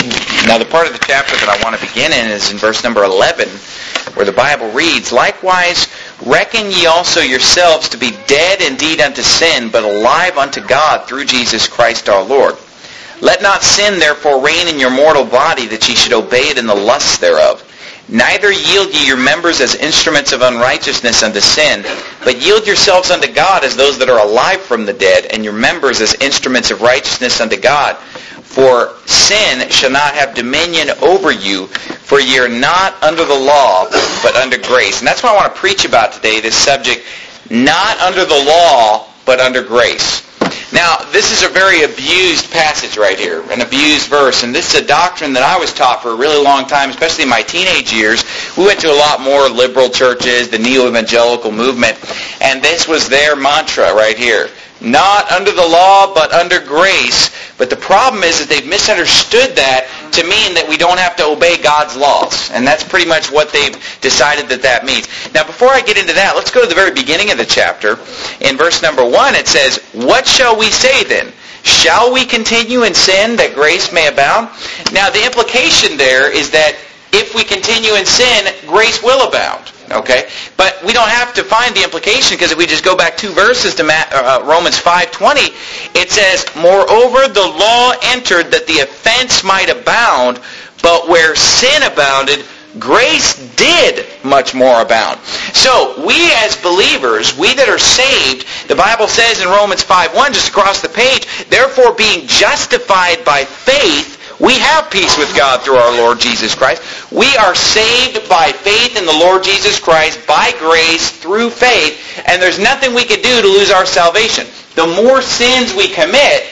Now the part of the chapter that I want to begin in is in verse number 11, where the Bible reads, "Likewise reckon ye also yourselves to be dead indeed unto sin, but alive unto God through Jesus Christ our Lord. Let not sin therefore reign in your mortal body, that ye should obey it in the lusts thereof. Neither yield ye your members as instruments of unrighteousness unto sin, but yield yourselves unto God as those that are alive from the dead, and your members as instruments of righteousness unto God. For sin shall not have dominion over you, for ye are not under the law, but under grace." And that's what I want to preach about today, this subject, not under the law, but under grace. Now, this is a very abused passage right here, an abused verse, and this is a doctrine that I was taught for a really long time, especially in my teenage years. We went to a lot more liberal churches, the neo-evangelical movement, and this was their mantra right here. Not under the law, but under grace. But the problem is that they've misunderstood that to mean that we don't have to obey God's laws. And that's pretty much what they've decided that means. Now, before I get into that, let's go to the very beginning of the chapter. In verse number 1, it says, "What shall we say then? Shall we continue in sin that grace may abound?" Now, the implication there is that if we continue in sin, grace will abound. Okay? But we don't have to find the implication, because if we just go back 2 verses to Romans 5:20, it says, "Moreover, the law entered that the offense might abound, but where sin abounded, grace did much more abound." So, we as believers, we that are saved, the Bible says in Romans 5:1, just across the page, "Therefore being justified by faith, we have peace with God through our Lord Jesus Christ." We are saved by faith in the Lord Jesus Christ, by grace, through faith, and there's nothing we can do to lose our salvation. The more sins we commit,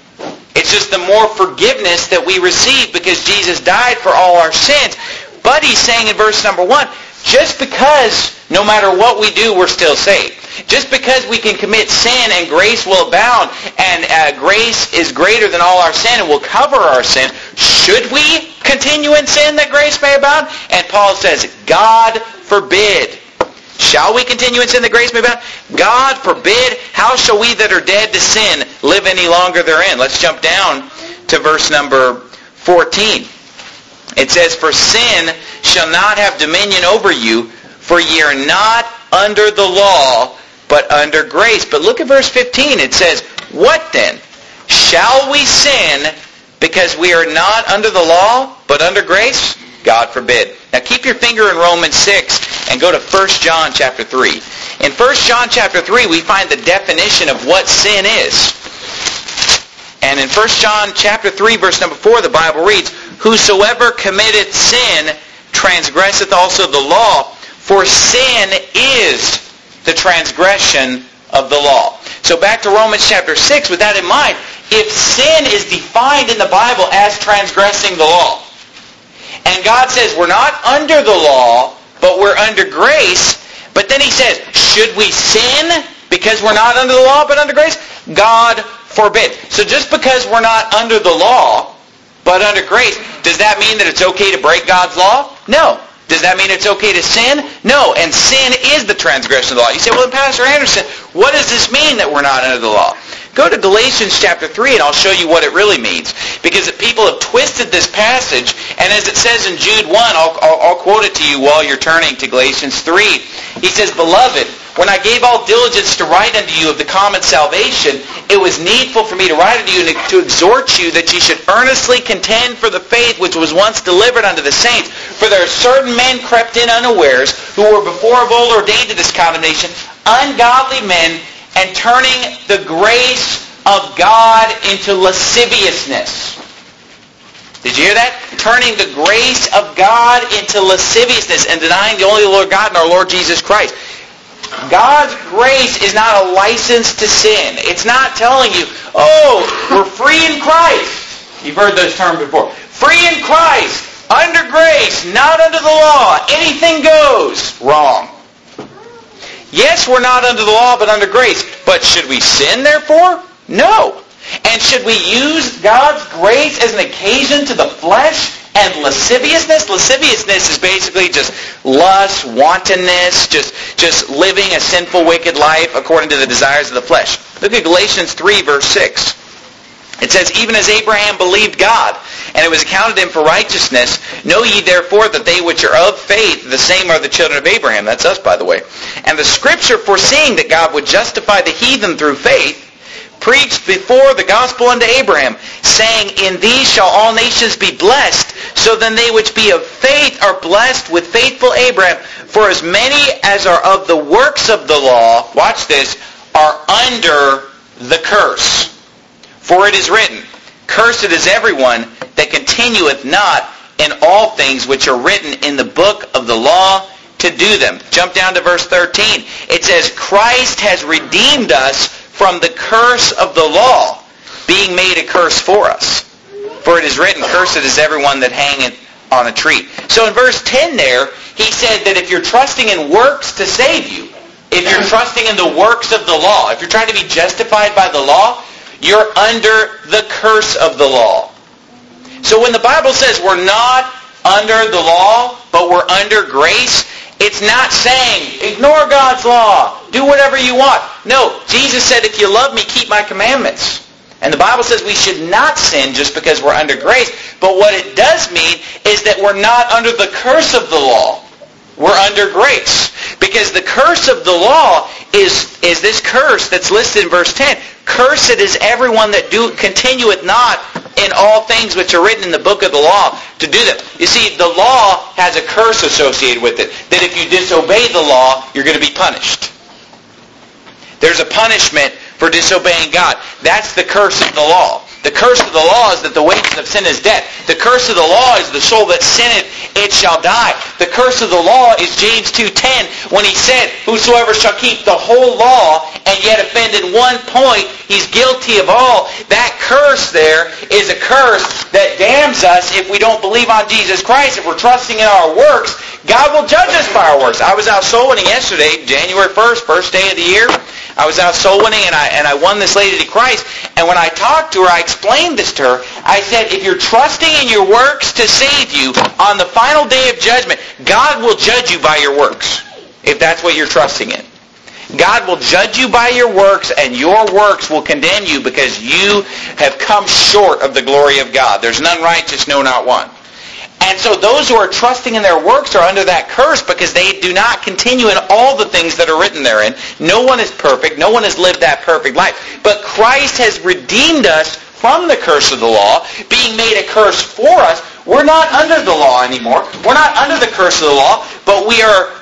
it's just the more forgiveness that we receive, because Jesus died for all our sins. But he's saying in verse number 1, just because no matter what we do, we're still saved. Just because we can commit sin and grace will abound, and grace is greater than all our sin and will cover our sin, should we continue in sin that grace may abound? And Paul says, God forbid. Shall we continue in sin that grace may abound? God forbid. How shall we that are dead to sin live any longer therein? Let's jump down to verse number 14. It says, "For sin shall not have dominion over you, for ye are not under the law, but under grace." But look at verse 15. It says, "What then? Shall we sin because we are not under the law, but under grace? God forbid." Now keep your finger in Romans 6 and go to 1 John chapter 3. In 1 John chapter 3, we find the definition of what sin is. And in 1 John chapter 3, verse number 4, the Bible reads, "Whosoever committeth sin transgresseth also the law, for sin is the transgression of the law." So back to Romans chapter 6, with that in mind, if sin is defined in the Bible as transgressing the law, and God says we're not under the law, but we're under grace, but then he says, should we sin because we're not under the law, but under grace? God forbid. So just because we're not under the law, but under grace, does that mean that it's okay to break God's law? No. Does that mean it's okay to sin? No. And sin is the transgression of the law. You say, well, Pastor Anderson, what does this mean that we're not under the law? Go to Galatians chapter 3 and I'll show you what it really means. Because people have twisted this passage, and as it says in Jude 1, I'll quote it to you while you're turning to Galatians 3. He says, "Beloved, when I gave all diligence to write unto you of the common salvation, it was needful for me to write unto you and to exhort you that ye should earnestly contend for the faith which was once delivered unto the saints. For there are certain men crept in unawares, who were before of old ordained to this condemnation, ungodly men, and turning the grace of God into lasciviousness." Did you hear that? Turning the grace of God into lasciviousness and denying the only Lord God and our Lord Jesus Christ. God's grace is not a license to sin. It's not telling you, oh, we're free in Christ. You've heard those terms before. Free in Christ, under grace, not under the law. Anything goes. Wrong. Yes, we're not under the law, but under grace. But should we sin, therefore? No. And should we use God's grace as an occasion to the flesh and lasciviousness? Lasciviousness is basically just lust, wantonness, just living a sinful, wicked life according to the desires of the flesh. Look at Galatians 3, verse 6. It says, even as Abraham believed God, and it was accounted him for righteousness, know ye therefore that they which are of faith, the same are the children of Abraham. That's us, by the way. And the Scripture, foreseeing that God would justify the heathen through faith, preached before the gospel unto Abraham, saying, in these shall all nations be blessed. So then they which be of faith are blessed with faithful Abraham. For as many as are of the works of the law, watch this, are under the curse. For it is written, cursed is everyone that continueth not in all things which are written in the book of the law to do them. Jump down to verse 13. It says, Christ has redeemed us from the curse of the law, being made a curse for us. For it is written, cursed is everyone that hangeth on a tree. So in verse 10 there, he said that if you're trusting in works to save you, if you're trusting in the works of the law, if you're trying to be justified by the law, you're under the curse of the law. So when the Bible says we're not under the law, but we're under grace, it's not saying, ignore God's law, do whatever you want. No, Jesus said, if you love me, keep my commandments. And the Bible says we should not sin just because we're under grace. But what it does mean is that we're not under the curse of the law. We're under grace. Because the curse of the law is this curse that's listed in verse 10. Cursed is everyone that continueth not in all things which are written in the book of the law to do them. You see, the law has a curse associated with it. That if you disobey the law, you're going to be punished. There's a punishment for disobeying God. That's the curse of the law. The curse of the law is that the wages of sin is death. The curse of the law is the soul that sinneth, it shall die. The curse of the law is James 2:10 when he said, whosoever shall keep the whole law and yet offend in one point, he's guilty of all. That curse there is a curse that damns us if we don't believe on Jesus Christ. If we're trusting in our works, God will judge us by our works. I was out soul winning yesterday, January 1st, first day of the year. I was out soul winning and I won this lady to Christ. And when I talked to her, I explained this to her. I said, if you're trusting in your works to save you, on the final day of judgment, God will judge you by your works, if that's what you're trusting in. God will judge you by your works, and your works will condemn you because you have come short of the glory of God. There's none righteous, no, not one. And so those who are trusting in their works are under that curse because they do not continue in all the things that are written therein. No one is perfect. No one has lived that perfect life. But Christ has redeemed us from the curse of the law, being made a curse for us. We're not under the law anymore. We're not under the curse of the law, but we are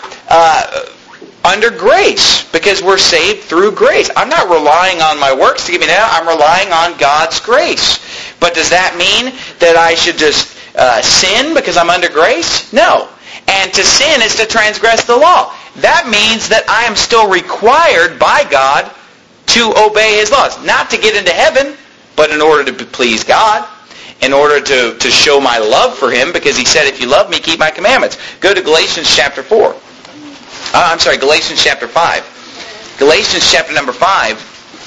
under grace because we're saved through grace. I'm not relying on my works to give me that. I'm relying on God's grace. But does that mean that I should just sin because I'm under grace? No. And to sin is to transgress the law. That means that I am still required by God to obey His laws. Not to get into heaven, but in order to please God. In order to show my love for Him, because He said, if you love me, keep my commandments. Go to Galatians chapter 4. Galatians chapter 5. Galatians chapter number 5.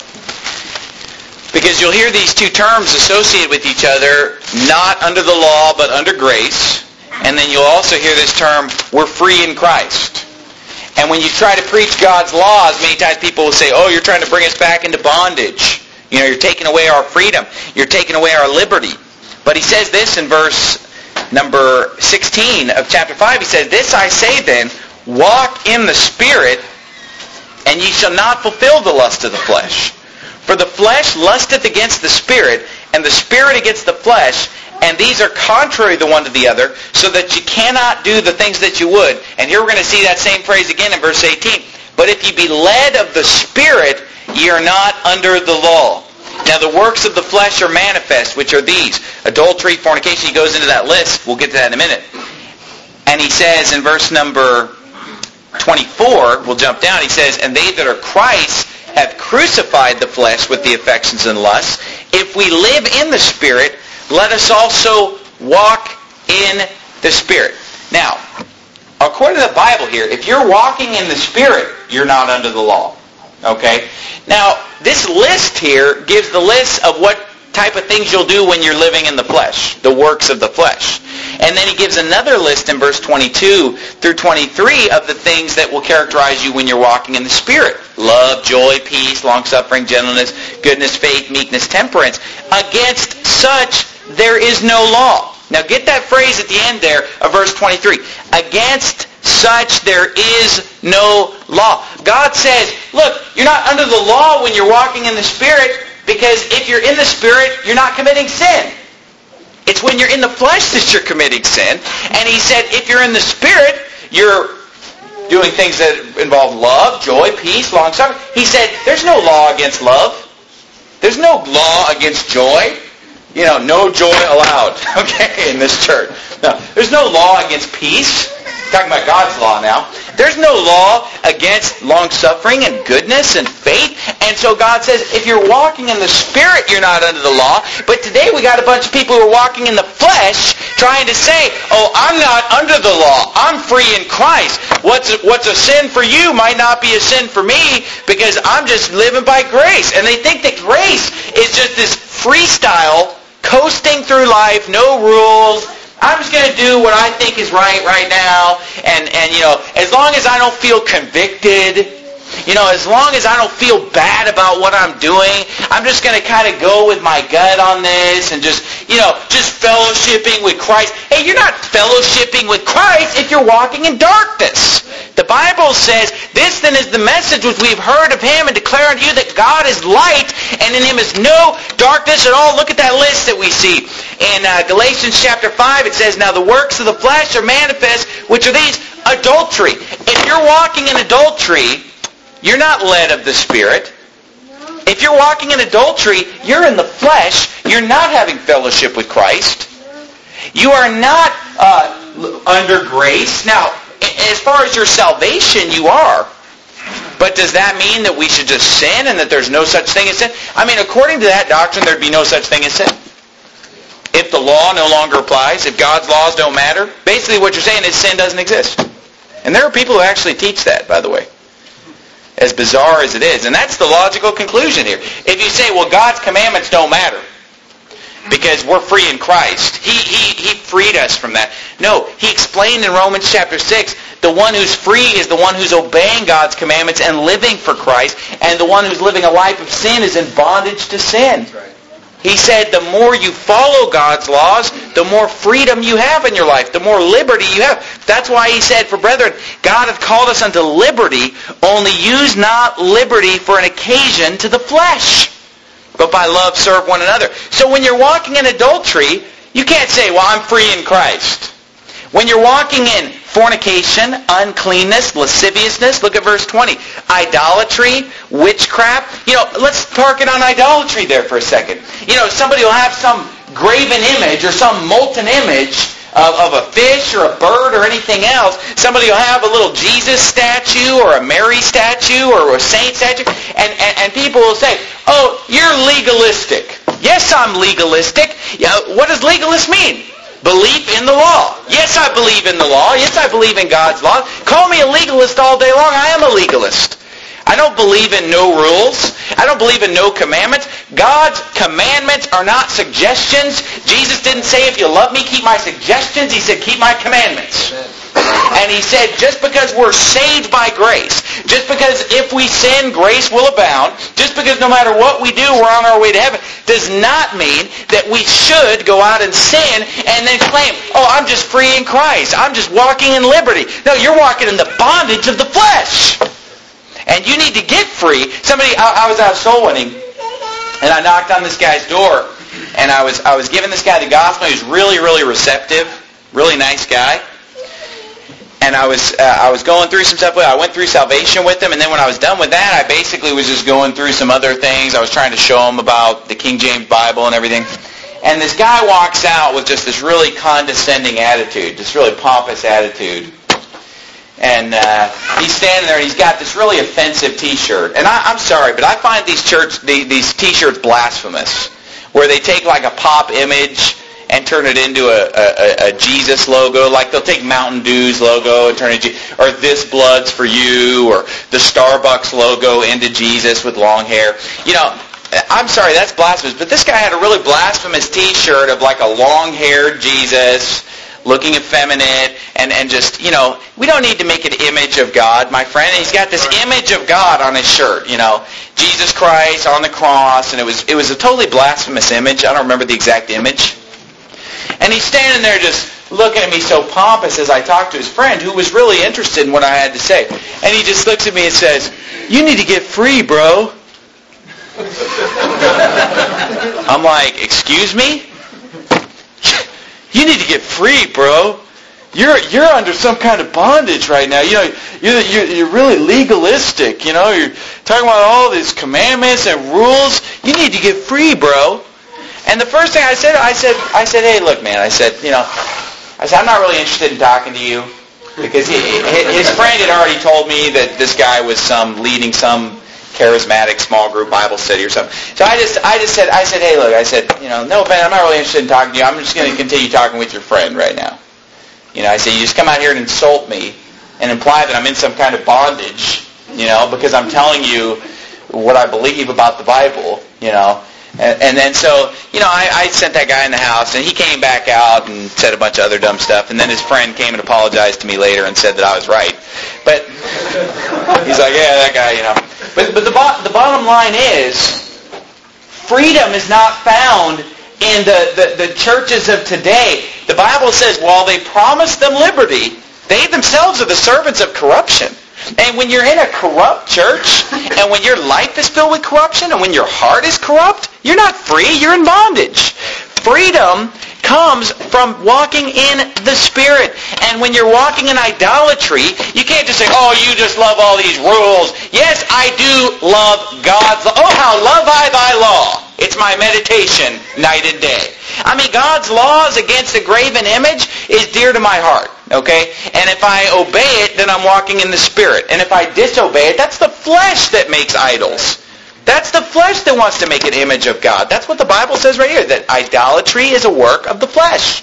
Because you'll hear these two terms associated with each other, not under the law, but under grace. And then you'll also hear this term, we're free in Christ. And when you try to preach God's laws, many times people will say, oh, you're trying to bring us back into bondage. You know, you're taking away our freedom. You're taking away our liberty. But he says this in verse number 16 of chapter 5. He says, this I say then, walk in the Spirit, and ye shall not fulfill the lust of the flesh. For the flesh lusteth against the Spirit, and the Spirit against the flesh, and these are contrary the one to the other, so that you cannot do the things that you would. And here we're going to see that same phrase again in verse 18. But if ye be led of the Spirit, ye are not under the law. Now the works of the flesh are manifest, which are these: adultery, fornication. He goes into that list. We'll get to that in a minute. And he says in verse number 24, we'll jump down, he says, and they that are Christ have crucified the flesh with the affections and lusts. If we live in the Spirit, let us also walk in the Spirit. Now, according to the Bible here, if you're walking in the Spirit, you're not under the law. Okay? Now, this list here gives the list of what type of things you'll do when you're living in the flesh, the works of the flesh. And then he gives another list in verse 22 through 23 of the things that will characterize you when you're walking in the Spirit. Love, joy, peace, long-suffering, gentleness, goodness, faith, meekness, temperance. Against such there is no law. Now get that phrase at the end there of verse 23. Against such there is no law. God says, look, you're not under the law when you're walking in the Spirit, because if you're in the Spirit, you're not committing sin. It's when you're in the flesh that you're committing sin. And he said, if you're in the Spirit, you're doing things that involve love, joy, peace, long-suffering. He said, there's no law against love. There's no law against joy. You know, no joy allowed, okay, in this church. No, there's no law against peace. Talking about God's law now. There's no law against long-suffering and goodness and faith. And so God says, if you're walking in the Spirit, you're not under the law. But today we got a bunch of people who are walking in the flesh trying to say, oh, I'm not under the law. I'm free in Christ. What's a sin for you might not be a sin for me because I'm just living by grace. And they think that grace is just this freestyle, coasting through life, no rules. I'm just going to do what I think is right now. And you know, as long as I don't feel convicted, you know, as long as I don't feel bad about what I'm doing, I'm just going to kind of go with my gut on this and just fellowshipping with Christ. Hey, you're not fellowshipping with Christ if you're walking in darkness. The Bible says, this then is the message which we've heard of him and declare unto you that God is light and in him is no darkness at all. Look at that list that we see. In Galatians chapter 5, it says, now the works of the flesh are manifest, which are these: adultery. If you're walking in adultery, you're not led of the Spirit. If you're walking in adultery, you're in the flesh. You're not having fellowship with Christ. You are not under grace. Now, as far as your salvation, you are. But does that mean that we should just sin and that there's no such thing as sin? I mean, according to that doctrine, there'd be no such thing as sin. If the law no longer applies, if God's laws don't matter, basically what you're saying is sin doesn't exist. And there are people who actually teach that, by the way. As bizarre as it is. And that's the logical conclusion here. If you say, well, God's commandments don't matter because we're free in Christ. He freed us from that. No, he explained in Romans chapter 6, the one who's free is the one who's obeying God's commandments and living for Christ, and the one who's living a life of sin is in bondage to sin. That's right. He said the more you follow God's laws, the more freedom you have in your life, the more liberty you have. That's why he said, for brethren, God hath called us unto liberty, only use not liberty for an occasion to the flesh, but by love serve one another. So when you're walking in adultery, you can't say, well, I'm free in Christ. When you're walking in fornication, uncleanness, lasciviousness, look at verse 20. Idolatry, witchcraft. You know, let's park it on idolatry there for a second. You know, somebody will have some graven image or some molten image of a fish or a bird or anything else. Somebody will have a little Jesus statue or a Mary statue or a saint statue. And people will say, oh, you're legalistic. Yes, I'm legalistic. Yeah, what does legalist mean? Belief in the law. Yes, I believe in the law. Yes, I believe in God's law. Call me a legalist all day long. I am a legalist. I don't believe in no rules. I don't believe in no commandments. God's commandments are not suggestions. Jesus didn't say, if you love me, keep my suggestions. He said, keep my commandments. And he said, just because we're saved by grace, just because if we sin, grace will abound, just because no matter what we do, we're on our way to heaven, does not mean that we should go out and sin and then claim, oh, I'm just free in Christ. I'm just walking in liberty. No, you're walking in the bondage of the flesh. And you need to get free. I was out soul winning, and I knocked on this guy's door, and I was giving this guy the gospel. He was really, really receptive, really nice guy. And I was going through some stuff. I went through salvation with him, and then when I was done with that, I basically was just going through some other things. I was trying to show him about the King James Bible and everything. And this guy walks out with just this really condescending attitude, this really pompous attitude. And he's standing there, and he's got this really offensive T-shirt. And I'm sorry, but I find these T-shirts blasphemous, where they take like a pop image and turn it into a Jesus logo. Like they'll take Mountain Dew's logo and turn it into, or This Blood's for You, or the Starbucks logo into Jesus with long hair. You know, I'm sorry, that's blasphemous. But this guy had a really blasphemous T-shirt of like a long-haired Jesus, looking effeminate, and just, we don't need to make an image of God, my friend. And he's got this image of God on his shirt, Jesus Christ on the cross, and it was a totally blasphemous image. I don't remember the exact image. And he's standing there just looking at me so pompous as I talk to his friend who was really interested in what I had to say. And he just looks at me and says, "You need to get free, bro." I'm like, "Excuse me? You need to get free, bro. You're under some kind of bondage right now. You're really legalistic. You're talking about all these commandments and rules. You need to get free, bro." And the first thing I said, "Hey, look, man," I said, "I'm not really interested in talking to you," because his friend had already told me that this guy was leading some charismatic small group Bible study or something. So I just said, "Hey, look," I said, "No offense, I'm not really interested in talking to you. I'm just going to continue talking with your friend right now." I said, "You just come out here and insult me and imply that I'm in some kind of bondage, because I'm telling you what I believe about the Bible, And then so, I sent that guy in the house, and he came back out and said a bunch of other dumb stuff, and then his friend came and apologized to me later and said that I was right. But he's like, "Yeah, that guy, But the bottom line is, freedom is not found in the churches of today. The Bible says, while they promise them liberty, they themselves are the servants of corruption. And when you're in a corrupt church, and when your life is filled with corruption, and when your heart is corrupt, you're not free, you're in bondage. Freedom comes from walking in the Spirit. And when you're walking in idolatry, you can't just say, "Oh, you just love all these rules." Yes, I do love God's law. "Oh, how love I thy law. It's my meditation night and day." God's laws against a graven image is dear to my heart. Okay? And if I obey it, then I'm walking in the Spirit. And if I disobey it, that's the flesh that makes idols. That's the flesh that wants to make an image of God. That's what the Bible says right here, that idolatry is a work of the flesh.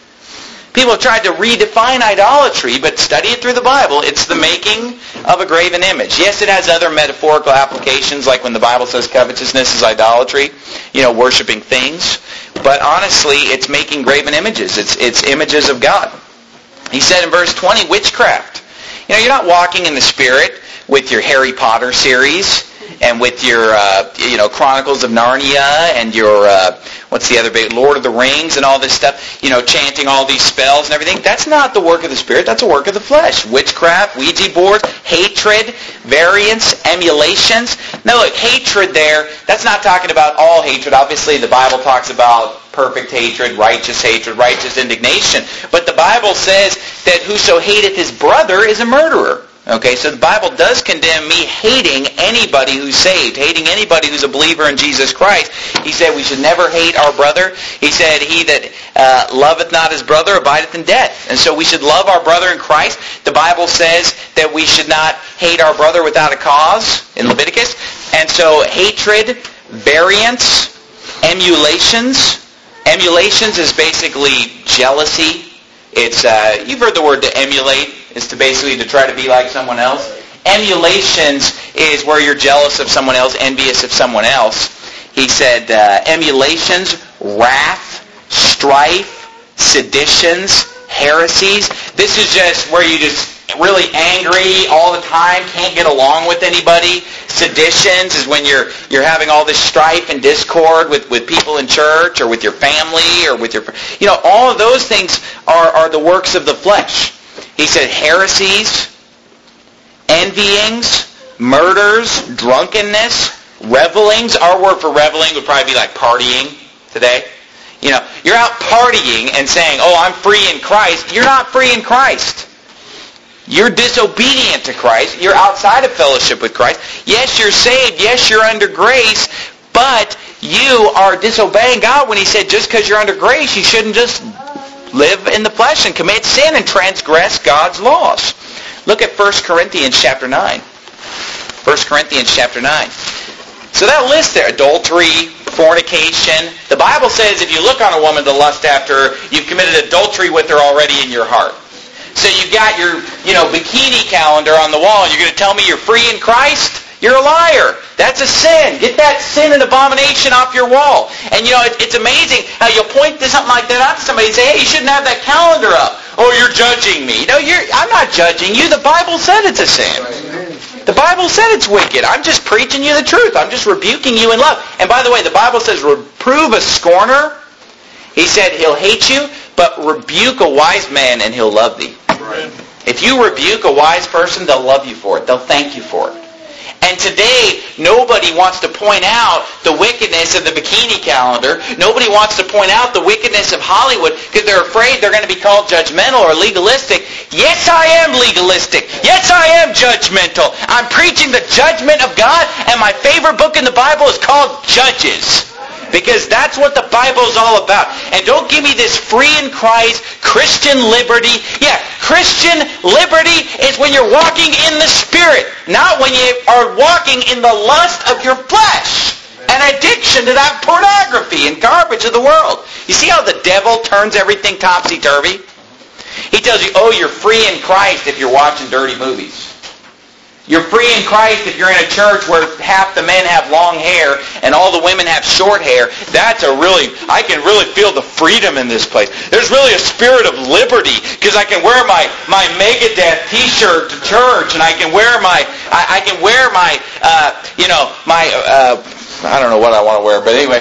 People have tried to redefine idolatry, but study it through the Bible. It's the making of a graven image. Yes, it has other metaphorical applications, like when the Bible says covetousness is idolatry, worshiping things. But honestly, it's making graven images. It's images of God. He said in verse 20, witchcraft. You're not walking in the Spirit with your Harry Potter series and with your, Chronicles of Narnia and your, what's the other big, Lord of the Rings and all this stuff, chanting all these spells and everything. That's not the work of the Spirit. That's a work of the flesh. Witchcraft, Ouija boards, hatred, variance, emulations. Now look, hatred there, that's not talking about all hatred. Obviously the Bible talks about perfect hatred, righteous indignation. But the Bible says that whoso hateth his brother is a murderer. Okay, so the Bible does condemn me hating anybody who's saved, hating anybody who's a believer in Jesus Christ. He said we should never hate our brother. He said, "He that loveth not his brother abideth in death." And so we should love our brother in Christ. The Bible says that we should not hate our brother without a cause in Leviticus. And so hatred, variance, emulations. Emulations is basically jealousy. It's you've heard the word to emulate. Is to basically to try to be like someone else. Emulations is where you're jealous of someone else, envious of someone else. He said emulations, wrath, strife, seditions, heresies. This is just where you just really angry all the time, can't get along with anybody. Seditions is when you're having all this strife and discord with people in church or with your family or with your, all of those things are the works of the flesh. He said heresies, envyings, murders, drunkenness, revelings. Our word for reveling would probably be like partying today. You're out partying and saying, "Oh, I'm free in Christ." You're not free in Christ. You're disobedient to Christ. You're outside of fellowship with Christ. Yes, you're saved. Yes, you're under grace. But you are disobeying God when He said just because you're under grace, you shouldn't just live in the flesh and commit sin and transgress God's laws. Look at 1 Corinthians chapter 9. 1 Corinthians chapter 9. So that list there, adultery, fornication. The Bible says if you look on a woman to lust after her, you've committed adultery with her already in your heart. So you've got your, bikini calendar on the wall. You're going to tell me you're free in Christ? You're a liar. That's a sin. Get that sin and abomination off your wall. And it's amazing how you'll point to something like that out to somebody and say, hey, you shouldn't have that calendar up. Oh, you're judging me. No, I'm not judging you. The Bible said it's a sin. The Bible said it's wicked. I'm just preaching you the truth. I'm just rebuking you in love. And by the way, the Bible says reprove a scorner. He said he'll hate you, but rebuke a wise man and he'll love thee. Right. If you rebuke a wise person, they'll love you for it. They'll thank you for it. And today, nobody wants to point out the wickedness of the bikini calendar. Nobody wants to point out the wickedness of Hollywood because they're afraid they're going to be called judgmental or legalistic. Yes, I am legalistic. Yes, I am judgmental. I'm preaching the judgment of God, and my favorite book in the Bible is called Judges. Because that's what the Bible's all about. And don't give me this free in Christ, Christian liberty. Yeah, Christian liberty is when you're walking in the Spirit, not when you are walking in the lust of your flesh. An addiction to that pornography and garbage of the world. You see how the devil turns everything topsy-turvy? He tells you, oh, you're free in Christ if you're watching dirty movies. You're free in Christ if you're in a church where half the men have long hair and all the women have short hair. I can really feel the freedom in this place. There's really a spirit of liberty because I can wear my Megadeth T-shirt to church, and I can wear my I don't know what I want to wear, but anyway.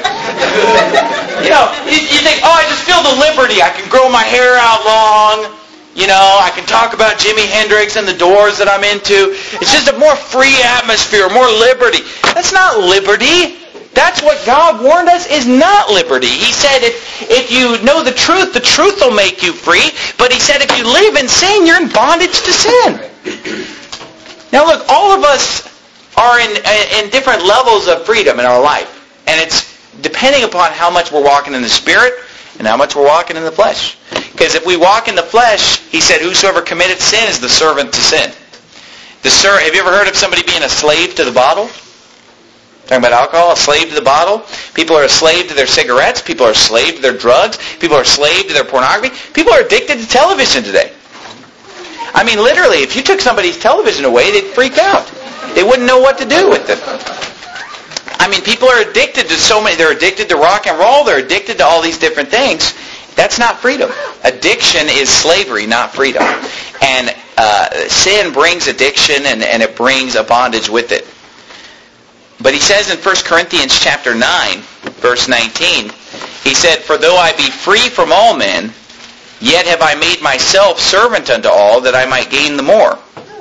You think, oh, I just feel the liberty. I can grow my hair out long. I can talk about Jimi Hendrix and the Doors that I'm into. It's just a more free atmosphere, more liberty. That's not liberty. That's what God warned us is not liberty. He said if you know the truth will make you free. But he said if you live in sin, you're in bondage to sin. Now look, all of us are in different levels of freedom in our life. And it's depending upon how much we're walking in the Spirit and how much we're walking in the flesh. Because if we walk in the flesh, he said, whosoever committeth sin is the servant to sin. Have you ever heard of somebody being a slave to the bottle? Talking about alcohol, a slave to the bottle. People are a slave to their cigarettes. People are a slave to their drugs. People are a slave to their pornography. People are addicted to television today. I mean, literally, if you took somebody's television away, they'd freak out. They wouldn't know what to do with it. I mean, people are addicted to so many. They're addicted to rock and roll. They're addicted to all these different things. That's not freedom. Addiction is slavery, not freedom. And sin brings addiction, and it brings a bondage with it. But he says in 1 Corinthians chapter 9, verse 19, he said, for though I be free from all men, yet have I made myself servant unto all, that I might gain the more.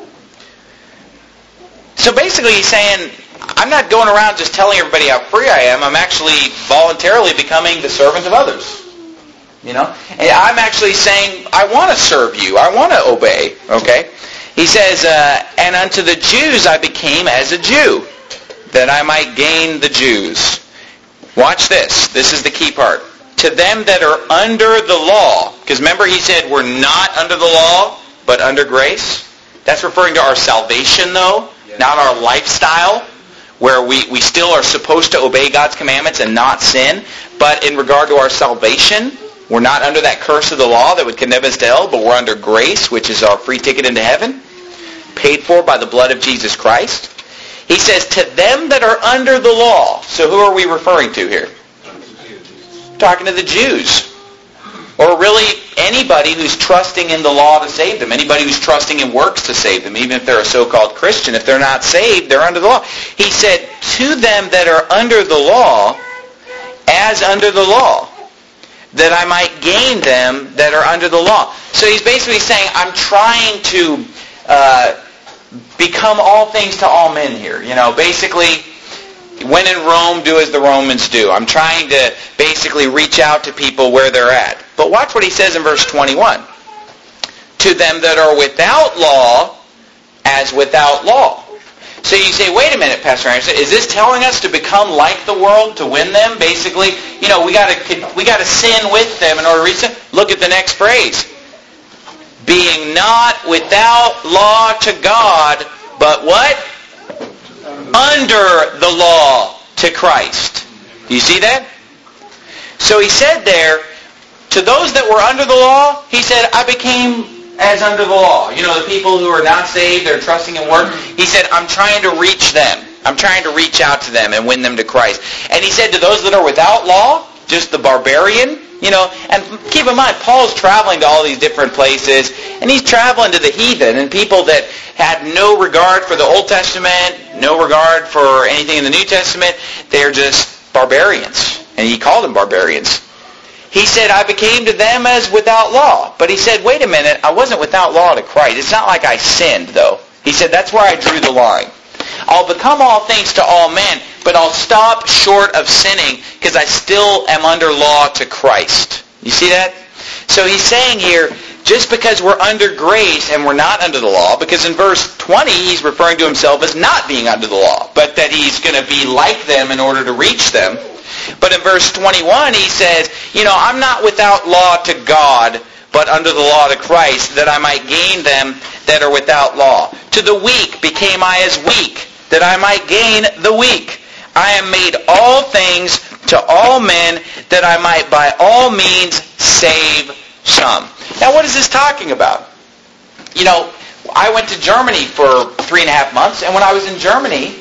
So basically he's saying, I'm not going around just telling everybody how free I am. I'm actually voluntarily becoming the servant of others. And I'm actually saying, I want to serve you. I want to obey. Okay? He says, and unto the Jews I became as a Jew, that I might gain the Jews. Watch this. This is the key part. To them that are under the law. Because remember he said we're not under the law, but under grace. That's referring to our salvation, though, not our lifestyle, where we still are supposed to obey God's commandments and not sin. But in regard to our salvation, we're not under that curse of the law that would condemn us to hell, but we're under grace, which is our free ticket into heaven, paid for by the blood of Jesus Christ. He says, to them that are under the law. So who are we referring to here? Talking to the Jews. Or really anybody who's trusting in the law to save them. Anybody who's trusting in works to save them. Even if they're a so-called Christian. If they're not saved, they're under the law. He said, to them that are under the law, as under the law, that I might gain them that are under the law. So he's basically saying, I'm trying to become all things to all men here. Basically, when in Rome, do as the Romans do. I'm trying to basically reach out to people where they're at. But watch what he says in verse 21. To them that are without law, as without law. So you say, wait a minute, Pastor Anderson, is this telling us to become like the world to win them? Basically, we got to sin with them in order to reach them. Look at the next phrase. Being not without law to God, but what? Under the law to Christ. Do you see that? So he said there, to those that were under the law, he said, I became as under the law. The people who are not saved, they're trusting in work. He said, I'm trying to reach them. I'm trying to reach out to them and win them to Christ. And he said to those that are without law, just the barbarian, and keep in mind, Paul's traveling to all these different places, and he's traveling to the heathen and people that had no regard for the Old Testament, no regard for anything in the New Testament. They're just barbarians. And he called them barbarians. He said, I became to them as without law. But he said, wait a minute, I wasn't without law to Christ. It's not like I sinned, though. He said, that's where I drew the line. I'll become all things to all men, but I'll stop short of sinning because I still am under law to Christ. You see that? So he's saying here, just because we're under grace and we're not under the law, because in verse 20 he's referring to himself as not being under the law, but that he's going to be like them in order to reach them. But in verse 21 he says, I'm not without law to God, but under the law to Christ, that I might gain them that are without law. To the weak became I as weak, that I might gain the weak. I am made all things to all men, that I might by all means save some. Now what is this talking about? I went to Germany for 3.5 months, and when I was in Germany,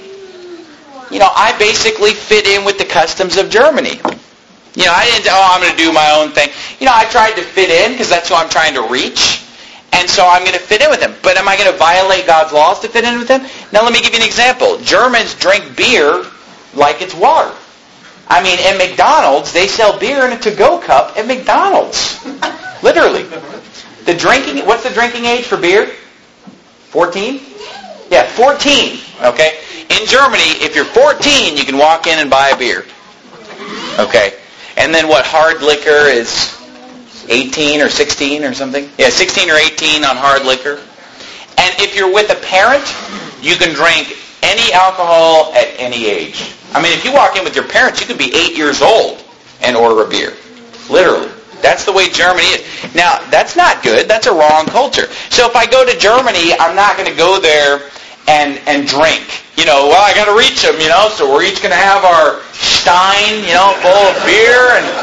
I basically fit in with the customs of Germany. I didn't, I'm going to do my own thing. I tried to fit in because that's who I'm trying to reach. And so I'm going to fit in with them. But am I going to violate God's laws to fit in with them? Now let me give you an example. Germans drink beer like it's water. I mean, at McDonald's, they sell beer in a to-go cup at McDonald's. Literally. What's the drinking age for beer? 14? Yeah, 14. Okay? In Germany, if you're 14, you can walk in and buy a beer. Okay? And then what, hard liquor is 18 or 16 or something? Yeah, 16 or 18 on hard liquor. And if you're with a parent, you can drink any alcohol at any age. I mean, if you walk in with your parents, you could be 8 years old and order a beer. Literally. That's the way Germany is. Now, that's not good. That's a wrong culture. So if I go to Germany, I'm not going to go there and drink. I got to reach them, so we're each going to have our stein, full of beer and,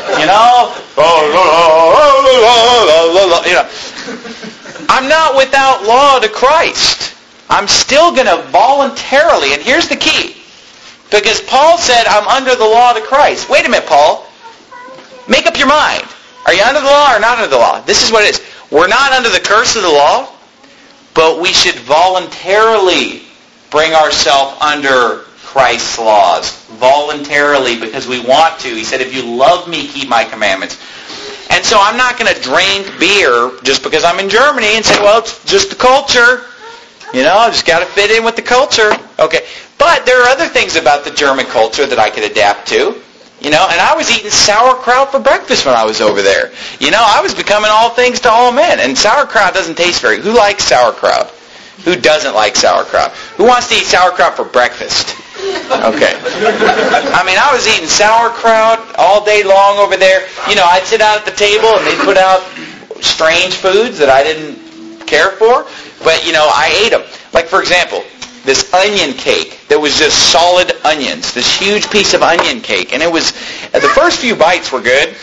I'm not without law to Christ. I'm still going to voluntarily, and here's the key, because Paul said I'm under the law to Christ. Wait a minute, Paul. Make up your mind. Are you under the law or not under the law? This is what it is. We're not under the curse of the law, but we should voluntarily bring ourselves under Christ's laws. Voluntarily, because we want to. He said, if you love me, keep my commandments. And so I'm not going to drink beer just because I'm in Germany and say, well, it's just the culture. I just got to fit in with the culture. Okay. But there are other things about the German culture that I could adapt to. And I was eating sauerkraut for breakfast when I was over there. I was becoming all things to all men. And sauerkraut doesn't taste very... Who likes sauerkraut? Who doesn't like sauerkraut? Who wants to eat sauerkraut for breakfast? Okay. I was eating sauerkraut all day long over there. I'd sit out at the table and they'd put out strange foods that I didn't care for. But, I ate them. Like, for example, this onion cake that was just solid onions. This huge piece of onion cake. And it was, the first few bites were good.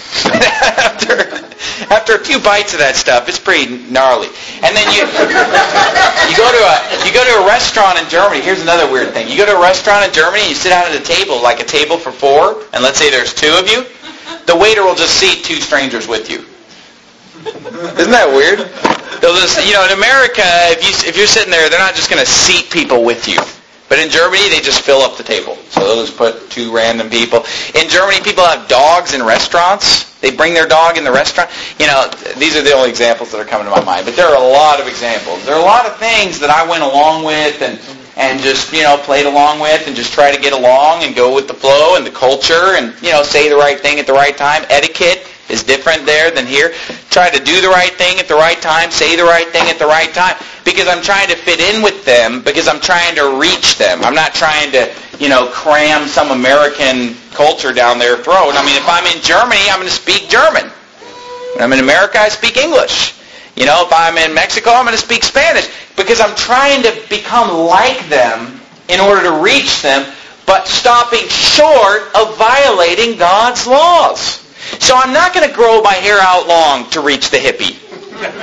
After a few bites of that stuff, it's pretty gnarly. And then you go to a restaurant in Germany. Here's another weird thing. You go to a restaurant in Germany and you sit down at a table, like a table for 4, and let's say there's 2 of you. The waiter will just seat 2 strangers with you. Isn't that weird? They'll just, in America, if you're sitting there, they're not just going to seat people with you. But in Germany, they just fill up the table. So they'll just put 2 random people. In Germany, people have dogs in restaurants. They bring their dog in the restaurant. These are the only examples that are coming to my mind. But there are a lot of examples. There are a lot of things that I went along with and just, played along with and just try to get along and go with the flow and the culture and, say the right thing at the right time. Etiquette is different there than here. Try to do the right thing at the right time, say the right thing at the right time, because I'm trying to fit in with them, because I'm trying to reach them. I'm not trying to, cram some American culture down their throat. If I'm in Germany, I'm going to speak German. When I'm in America, I speak English. If I'm in Mexico, I'm going to speak Spanish, because I'm trying to become like them in order to reach them, but stopping short of violating God's laws. So I'm not going to grow my hair out long to reach the hippie.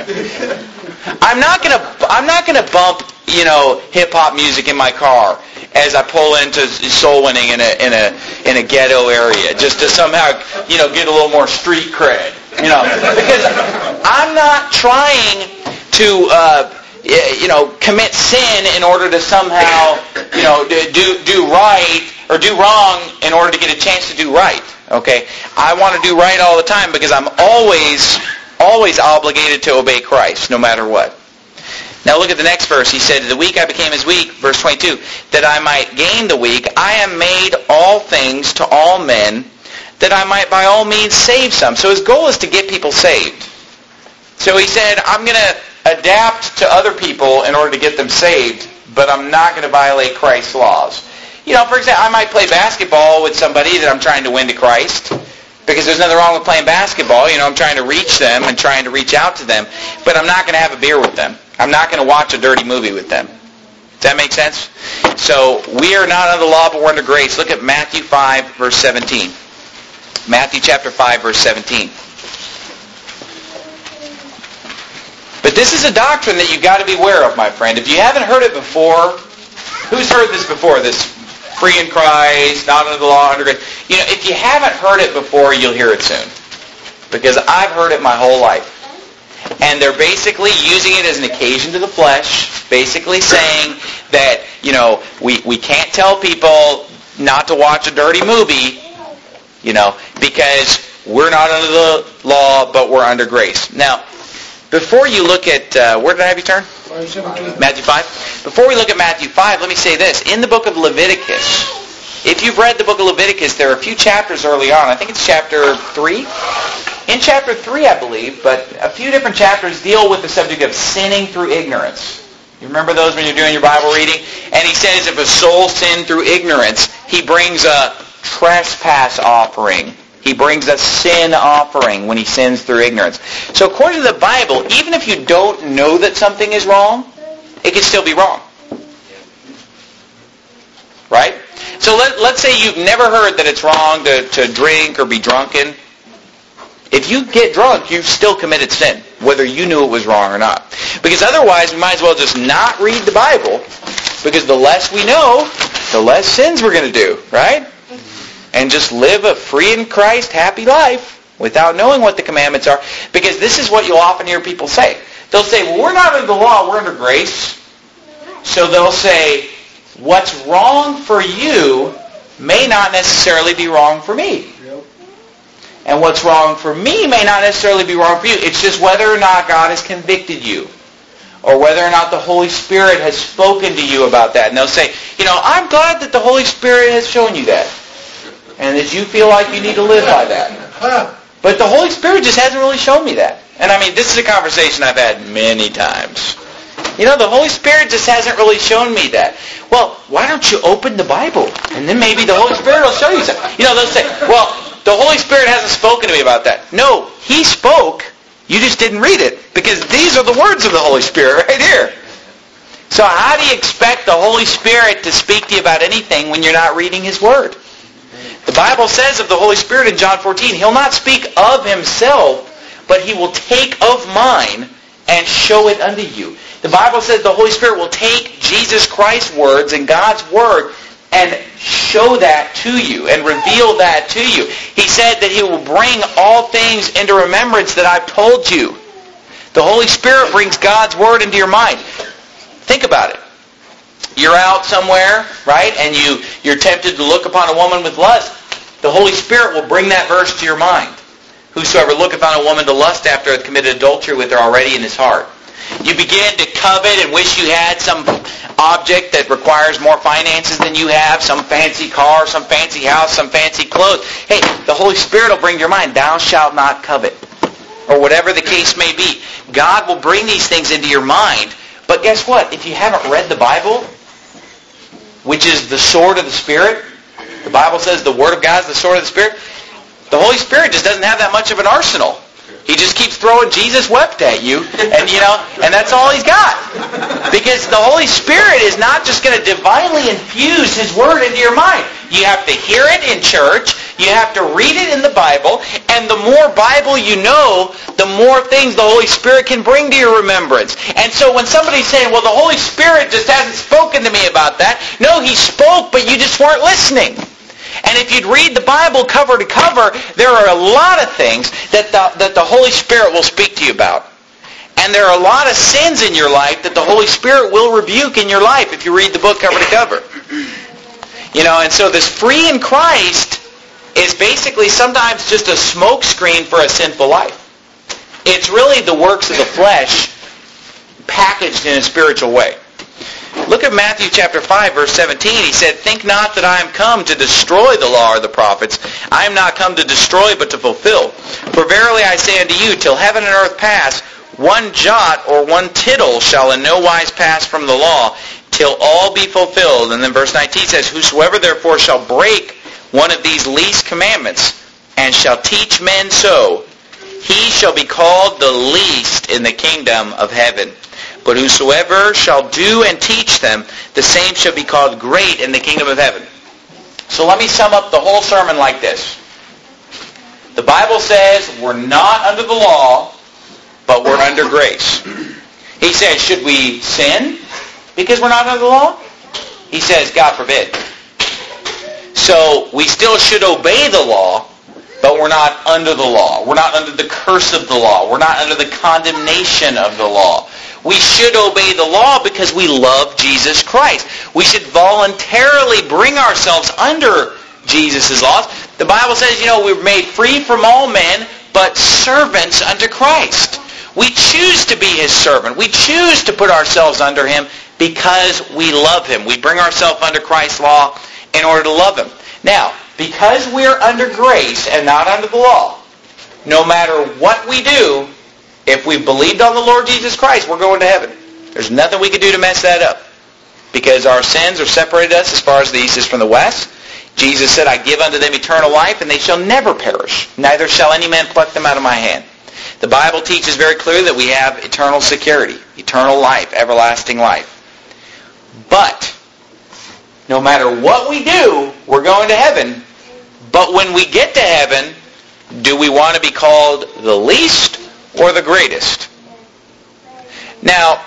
I'm not going to bump, hip hop music in my car as I pull into soul winning in a ghetto area, just to somehow, get a little more street cred. Because I'm not trying to commit sin in order to somehow, do right or do wrong in order to get a chance to do right. Okay? I want to do right all the time because I'm always obligated to obey Christ, no matter what. Now look at the next verse. He said, "The weak I became as weak," verse 22, "that I might gain the weak. I am made all things to all men, that I might by all means save some." So his goal is to get people saved. So he said, I'm going to adapt to other people in order to get them saved, but I'm not going to violate Christ's laws. For example, I might play basketball with somebody that I'm trying to win to Christ, because there's nothing wrong with playing basketball. I'm trying to reach them and trying to reach out to them, but I'm not going to have a beer with them. I'm not going to watch a dirty movie with them. Does that make sense? So we are not under the law, but we're under grace. Look at Matthew 5, verse 17. Matthew chapter 5, verse 17. But this is a doctrine that you've got to be aware of, my friend. If you haven't heard it before, who's heard this before? This free in Christ, not under the law, under grace. If you haven't heard it before, you'll hear it soon. Because I've heard it my whole life. And they're basically using it as an occasion to the flesh, basically saying that, we can't tell people not to watch a dirty movie, because we're not under the law, but we're under grace. Now, before you look at, where did I have you turn? Matthew 5. Before we look at Matthew 5, let me say this. In the book of Leviticus, if you've read the book of Leviticus, there are a few chapters early on. I think it's chapter 3. In chapter 3, I believe, but a few different chapters deal with the subject of sinning through ignorance. You remember those when you're doing your Bible reading? And he says if a soul sinned through ignorance, he brings a trespass offering. He brings a sin offering when he sins through ignorance. So according to the Bible, even if you don't know that something is wrong, it can still be wrong. Right? So let's say you've never heard that it's wrong to drink or be drunken. If you get drunk, you've still committed sin, whether you knew it was wrong or not. Because otherwise, we might as well just not read the Bible, because the less we know, the less sins we're going to do, right? And just live a free in Christ, happy life without knowing what the commandments are. Because this is what you'll often hear people say. They'll say, well, we're not under the law, we're under grace. So they'll say, what's wrong for you may not necessarily be wrong for me. And what's wrong for me may not necessarily be wrong for you. It's just whether or not God has convicted you, or whether or not the Holy Spirit has spoken to you about that. And they'll say, I'm glad that the Holy Spirit has shown you that, and that you feel like you need to live by that. But the Holy Spirit just hasn't really shown me that. And this is a conversation I've had many times. The Holy Spirit just hasn't really shown me that. Well, why don't you open the Bible? And then maybe the Holy Spirit will show you something. They'll say, well, the Holy Spirit hasn't spoken to me about that. No, He spoke. You just didn't read it. Because these are the words of the Holy Spirit right here. So how do you expect the Holy Spirit to speak to you about anything when you're not reading His Word? The Bible says of the Holy Spirit in John 14, He'll not speak of Himself, but He will take of mine and show it unto you. The Bible says the Holy Spirit will take Jesus Christ's words and God's Word and show that to you and reveal that to you. He said that He will bring all things into remembrance that I've told you. The Holy Spirit brings God's Word into your mind. Think about it. You're out somewhere, right, and you're tempted to look upon a woman with lust. The Holy Spirit will bring that verse to your mind. Whosoever looketh on a woman to lust after hath committed adultery with her already in his heart. You begin to covet and wish you had some object that requires more finances than you have, some fancy car, some fancy house, some fancy clothes. Hey, the Holy Spirit will bring to your mind, thou shalt not covet. Or whatever the case may be. God will bring these things into your mind. But guess what? If you haven't read the Bible, which is the sword of the Spirit, the Bible says the Word of God is the sword of the Spirit, the Holy Spirit just doesn't have that much of an arsenal. He just keeps throwing Jesus wept at you, and that's all He's got. Because the Holy Spirit is not just going to divinely infuse His Word into your mind. You have to hear it in church. You have to read it in the Bible, and the more Bible you know, the more things the Holy Spirit can bring to your remembrance. And so when somebody's saying, well, the Holy Spirit just hasn't spoken to me about that. No, He spoke, but you just weren't listening. And if you'd read the Bible cover to cover, there are a lot of things that the Holy Spirit will speak to you about. And there are a lot of sins in your life that the Holy Spirit will rebuke in your life if you read the book cover to cover. And so this free in Christ is basically sometimes just a smoke screen for a sinful life. It's really the works of the flesh packaged in a spiritual way. Look at Matthew chapter 5, verse 17. He said, "Think not that I am come to destroy the law or the prophets. I am not come to destroy, but to fulfill. For verily I say unto you, till heaven and earth pass, one jot or one tittle shall in no wise pass from the law, till all be fulfilled." And then verse 19 says, "Whosoever therefore shall break one of these least commandments, and shall teach men so, he shall be called the least in the kingdom of heaven. But whosoever shall do and teach them, the same shall be called great in the kingdom of heaven." So let me sum up the whole sermon like this. The Bible says we're not under the law, but we're under grace. He says, should we sin because we're not under the law? He says, God forbid. So we still should obey the law, but we're not under the law. We're not under the curse of the law. We're not under the condemnation of the law. We should obey the law because we love Jesus Christ. We should voluntarily bring ourselves under Jesus' laws. The Bible says, we're made free from all men, but servants unto Christ. We choose to be His servant. We choose to put ourselves under Him because we love Him. We bring ourselves under Christ's law in order to love Him. Now, because we're under grace and not under the law, no matter what we do, if we've believed on the Lord Jesus Christ, we're going to heaven. There's nothing we can do to mess that up. Because our sins have separated us as far as the east is from the west. Jesus said, "I give unto them eternal life, and they shall never perish. Neither shall any man pluck them out of my hand." The Bible teaches very clearly that we have eternal security, eternal life, everlasting life. But no matter what we do, we're going to heaven. But when we get to heaven, do we want to be called the least or the greatest? Now,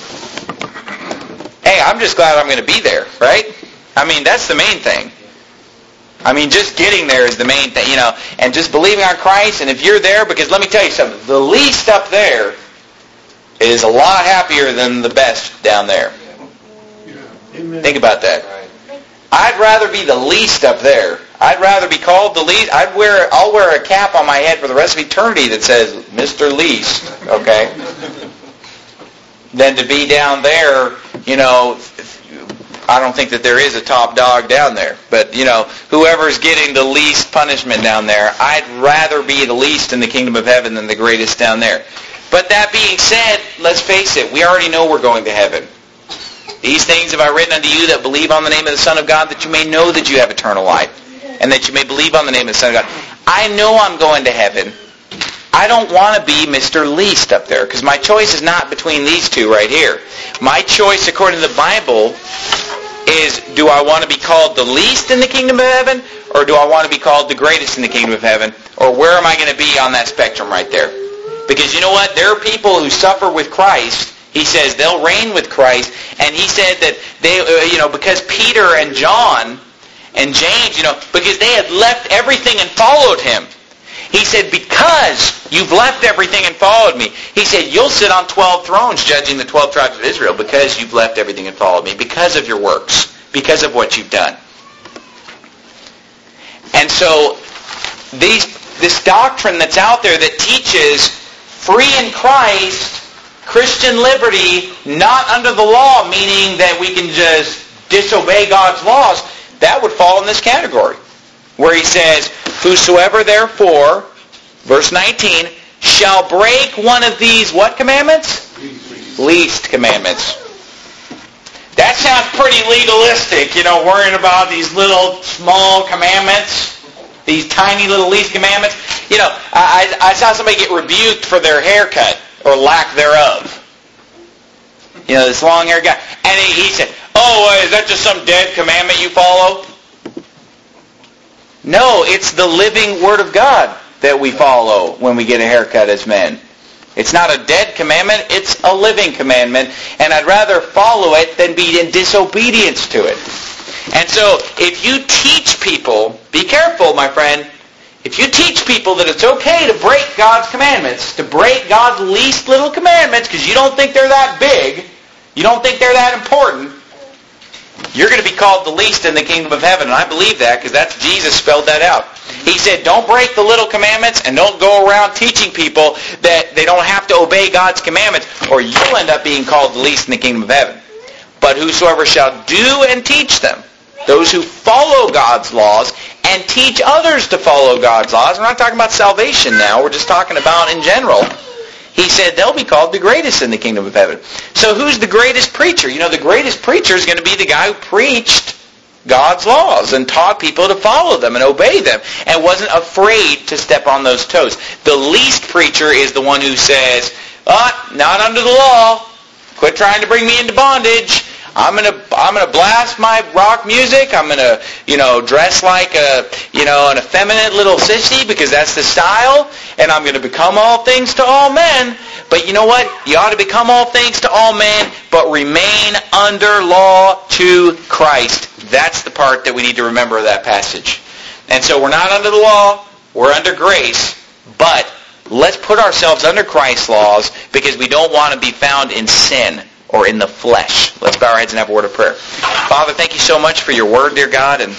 hey, I'm just glad I'm going to be there, right? That's the main thing. Just getting there is the main thing, and just believing on Christ. And if you're there, because let me tell you something, the least up there is a lot happier than the best down there. Amen. Think about that. I'd rather be the least up there. I'd rather be called the least. I'll wear a cap on my head for the rest of eternity that says Mr. Least, okay? Than to be down there, I don't think that there is a top dog down there. But, whoever's getting the least punishment down there, I'd rather be the least in the kingdom of heaven than the greatest down there. But that being said, let's face it, we already know we're going to heaven. "These things have I written unto you that believe on the name of the Son of God, that you may know that you have eternal life, and that you may believe on the name of the Son of God." I know I'm going to heaven. I don't want to be Mr. Least up there, because my choice is not between these two right here. My choice, according to the Bible, is, do I want to be called the least in the kingdom of heaven, or do I want to be called the greatest in the kingdom of heaven? Or where am I going to be on that spectrum right there? Because you know what? There are people who suffer with Christ. He says they'll reign with Christ. And he said that they, because Peter and John and James, because they had left everything and followed Him. He said, because you've left everything and followed me, He said, you'll sit on 12 thrones judging the 12 tribes of Israel because you've left everything and followed me, because of your works, because of what you've done. And so this doctrine that's out there that teaches free in Christ, Christian liberty, not under the law, meaning that we can just disobey God's laws, that would fall in this category. Where he says, "Whosoever therefore," verse 19, "shall break one of these," what commandments? Least commandments. That sounds pretty legalistic, worrying about these little small commandments, these tiny little least commandments. I saw somebody get rebuked for their haircut, or lack thereof. This long haired guy. And he said, "Oh, is that just some dead commandment you follow?" No, it's the living Word of God that we follow when we get a haircut as men. It's not a dead commandment, it's a living commandment, and I'd rather follow it than be in disobedience to it. And so, if you teach people, be careful, my friend, if you teach people that it's okay to break God's commandments, to break God's least little commandments, because you don't think they're that big, you don't think they're that important, you're going to be called the least in the kingdom of heaven. And I believe that because that's Jesus spelled that out. He said, don't break the little commandments and don't go around teaching people that they don't have to obey God's commandments, or you'll end up being called the least in the kingdom of heaven. But whosoever shall do and teach them, those who follow God's laws and teach others to follow God's laws. We're not talking about salvation now. We're just talking about in general. He said they'll be called the greatest in the kingdom of heaven. So who's the greatest preacher? You know, the greatest preacher is going to be the guy who preached God's laws and taught people to follow them and obey them and wasn't afraid to step on those toes. The least preacher is the one who says, not under the law. Quit trying to bring me into bondage. I'm gonna blast my rock music. I'm gonna, dress like an effeminate little sissy because that's the style, and I'm gonna become all things to all men. But you know what? You ought to become all things to all men, but remain under law to Christ. That's the part that we need to remember of that passage. And so we're not under the law, we're under grace, but let's put ourselves under Christ's laws because we don't want to be found in sin or in the flesh. Let's bow our heads and have a word of prayer. Father, thank you so much for your word, dear God, and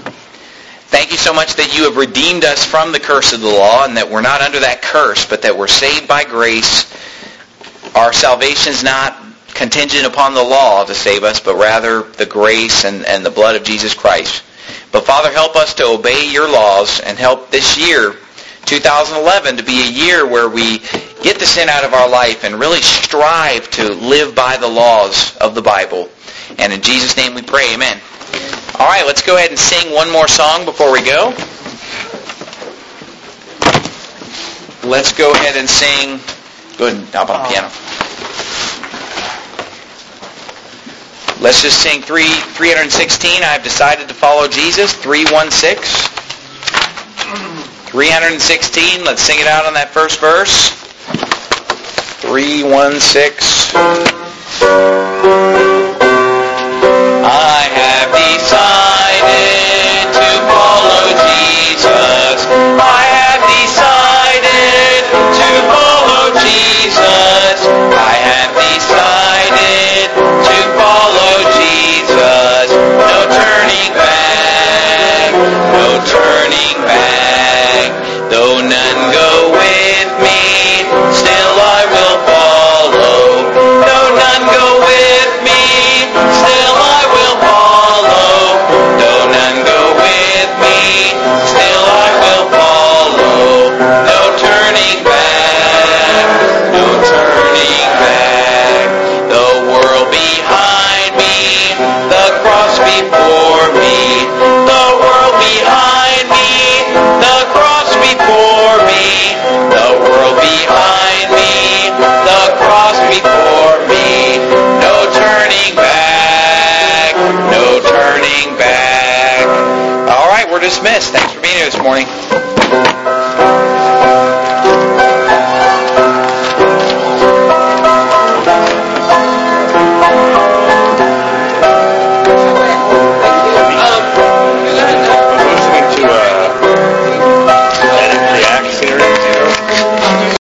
thank you so much that you have redeemed us from the curse of the law and that we're not under that curse, but that we're saved by grace. Our salvation is not contingent upon the law to save us, but rather the grace and the blood of Jesus Christ. But Father, help us to obey your laws and help this year, 2011, to be a year where we get the sin out of our life and really strive to live by the laws of the Bible. And in Jesus' name we pray, amen. All right, let's go ahead and sing one more song before we go. Let's go ahead and sing. Go ahead and hop on the piano. Let's just sing 316. I've decided to follow Jesus. 316. 316. Let's sing it out on that first verse. 316. I have decided to follow Jesus. I have decided to follow Jesus. I have decided to follow Jesus. No turning back. No turning back. Though none go with me, still I will follow. Though none go with me, still I will follow. Though none go with me, still I will follow. No turning back, no turning back. The world behind me, the cross before me. The world behind me, the cross before me. The world behind me, the cross before me. No turning back, no turning back. All right, we're dismissed. Thanks for being here this morning.